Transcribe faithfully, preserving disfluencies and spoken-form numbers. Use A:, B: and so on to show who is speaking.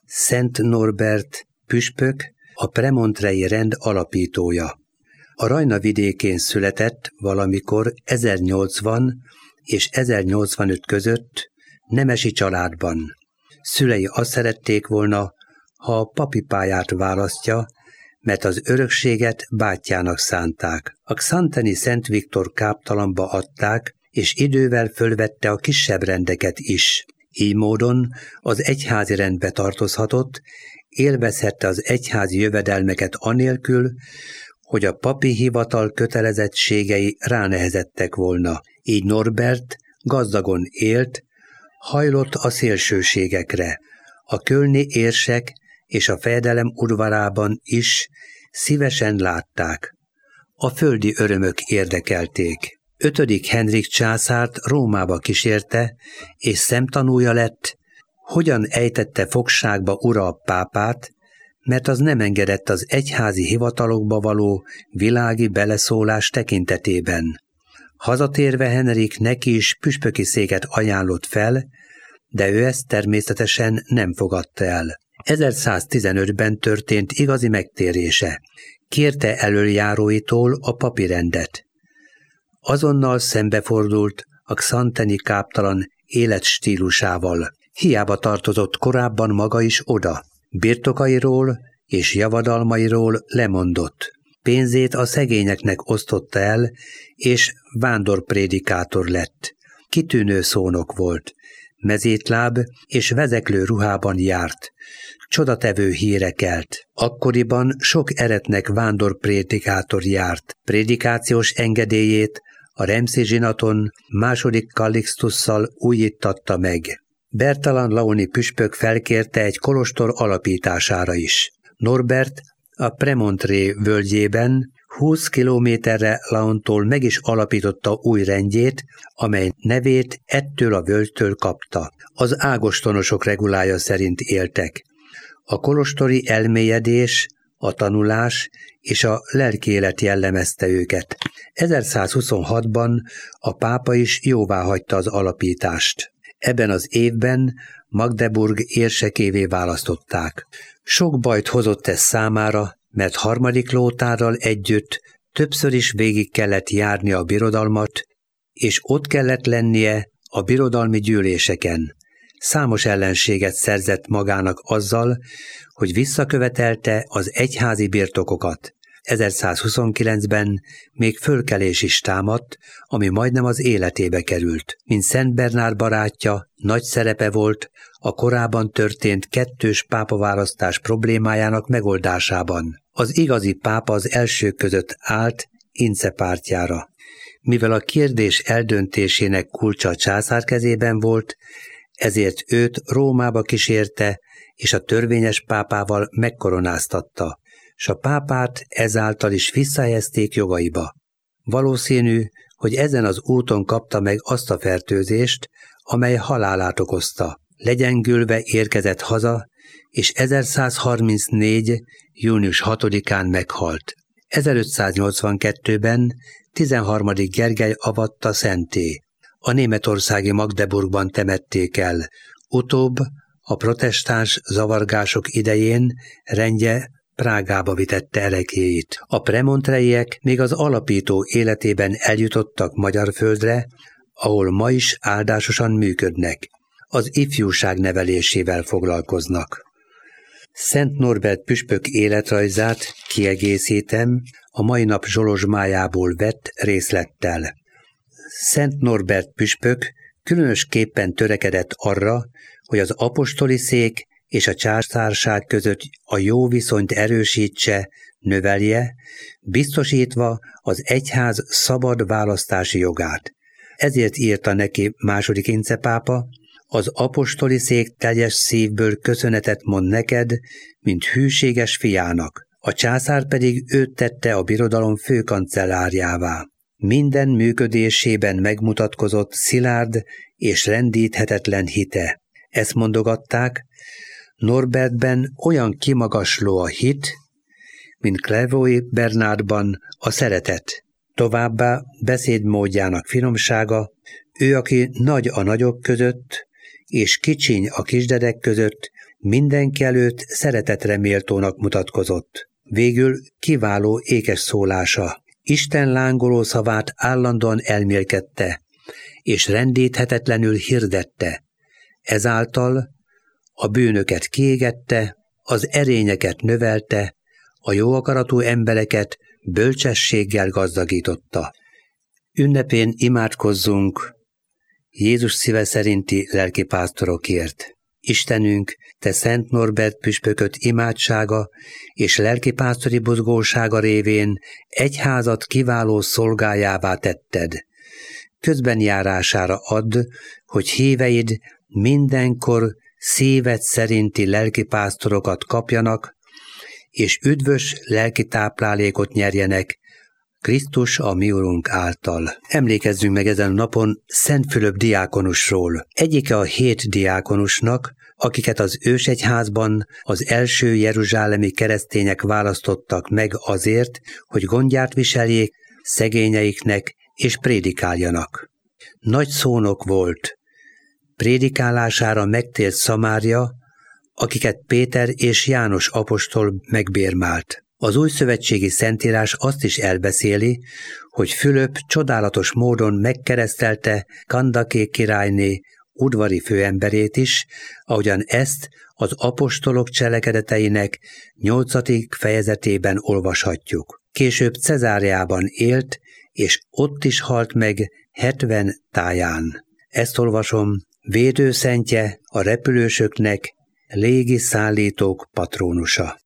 A: Szent Norbert püspök, a premontrei rend alapítója. A Rajna vidékén született valamikor ezernyolcvan és ezernyolcvanöt között nemesi családban. Szülei azt szerették volna, ha a papi pályát választja, mert az örökséget bátyjának szánták. A xanteni Szent Viktor káptalanba adták, és idővel fölvette a kisebb rendeket is. Így módon az egyházi rendbe tartozhatott, élvezhette az egyházi jövedelmeket anélkül, hogy a papi hivatal kötelezettségei ránehezettek volna. Így Norbert gazdagon élt, hajlott a szélsőségekre. A kölni érsek és a fejedelem udvarában is szívesen látták. A földi örömök érdekelték. Ötödik Henrik császárt Rómába kísérte, és szemtanúja lett, hogyan ejtette fogságba ura a pápát, mert az nem engedett az egyházi hivatalokba való világi beleszólás tekintetében. Hazatérve Henrik neki is püspöki széket ajánlott fel, de ő ezt természetesen nem fogadta el. ezerszáztizenötben történt igazi megtérése. Kérte elöljáróitól a papi rendet. Azonnal szembefordult a xanteni káptalan életstílusával. Hiába tartozott korábban maga is oda. Birtokairól és javadalmairól lemondott. Pénzét a szegényeknek osztotta el, és vándorprédikátor lett. Kitűnő szónok volt. Mezítláb és vezeklő ruhában járt. Csodatevő híre kelt. Akkoriban sok eretnek vándorprédikátor járt. Prédikációs engedélyét a Remszi zsinaton második Kallixtusszal újítatta meg. Bertalan Launi püspök felkérte egy kolostor alapítására is. Norbert a Premontré völgyében húsz kilométerre Laontól meg is alapította új rendjét, amely nevét ettől a völgytől kapta. Az ágostonosok regulája szerint éltek. A kolostori elmélyedés, a tanulás és a lelkiélet jellemezte őket. ezerszázhuszonhatban a pápa is jóváhagyta az alapítást. Ebben az évben Magdeburg érsekévé választották. Sok bajt hozott ez számára, mert harmadik Lóthárral együtt többször is végig kellett járni a birodalmat, és ott kellett lennie a birodalmi gyűléseken. Számos ellenséget szerzett magának azzal, hogy visszakövetelte az egyházi birtokokat. ezerszázhuszonkilencben még fölkelés is támadt, ami majdnem az életébe került. Mint Szent Bernár barátja, nagy szerepe volt a korábban történt kettős pápaválasztás problémájának megoldásában. Az igazi pápa az elsők között állt Ince pártjára. Mivel a kérdés eldöntésének kulcsa a császár kezében volt, ezért őt Rómába kísérte, és a törvényes pápával megkoronáztatta, s a pápát ezáltal is visszahelyezték jogaiba. Valószínű, hogy ezen az úton kapta meg azt a fertőzést, amely halálát okozta. Legyengülve érkezett haza, és ezerszázharmincnégy. június hatodikán meghalt. ezerötszáznyolcvankettőben tizenharmadik Gergely avatta szentté. A németországi Magdeburgban temették el. Utóbb a protestáns zavargások idején rendje Prágába vitette ereklyéit. A premontreiek még az alapító életében eljutottak magyar földre, ahol ma is áldásosan működnek. Az ifjúság nevelésével foglalkoznak. Szent Norbert püspök életrajzát kiegészítem a mai nap zsolozsmájából vett részlettel. Szent Norbert püspök különösképpen törekedett arra, hogy az apostoli szék és a császárság között a jó viszonyt erősítse, növelje, biztosítva az egyház szabad választási jogát. Ezért írta neki második Ince pápa: az apostoli szék teljes szívből köszönetet mond neked, mint hűséges fiának. A császár pedig őt tette a birodalom főkancellárjává. Minden működésében megmutatkozott szilárd és rendíthetetlen hite. Ezt mondogatták, Norbertben olyan kimagasló a hit, mint Clairvaux Bernardban a szeretet. Továbbá beszédmódjának finomsága, ő, aki nagy a nagyok között, és kicsiny a kisdedek között, mindenki előtt szeretetre méltónak mutatkozott. Végül kiváló ékes szólása. Isten lángoló szavát állandóan elmélkedte, és rendíthetetlenül hirdette. Ezáltal a bűnöket kiégette, az erényeket növelte, a jó akaratú embereket bölcsességgel gazdagította. Ünnepén imádkozzunk Jézus szíve szerinti lelkipásztorokért. Istenünk, te Szent Norbert püspököt imádsága és lelkipásztori buzgósága révén egyházat kiváló szolgájává tetted. Közbenjárására add, hogy híveid mindenkor szíved szerinti lelkipásztorokat kapjanak, és üdvös lelki táplálékot nyerjenek Krisztus a mi Urunk által. Emlékezzünk meg ezen a napon Szent Fülöp diákonusról. Egyike a hét diákonusnak, akiket az ősegyházban az első jeruzsálemi keresztények választottak meg azért, hogy gondját viseljék szegényeiknek és prédikáljanak. Nagy szónok volt. Prédikálására megtért Szamária, akiket Péter és János apostol megbérmált. Az újszövetségi szentírás azt is elbeszéli, hogy Fülöp csodálatos módon megkeresztelte Kandaké királyné udvari főemberét is, ahogyan ezt az apostolok cselekedeteinek nyolcadik fejezetében olvashatjuk. Később Cezáreában élt, és ott is halt meg hetven táján. Ezt olvasom, védőszentje a repülősöknek, légi szállítók patrónusa.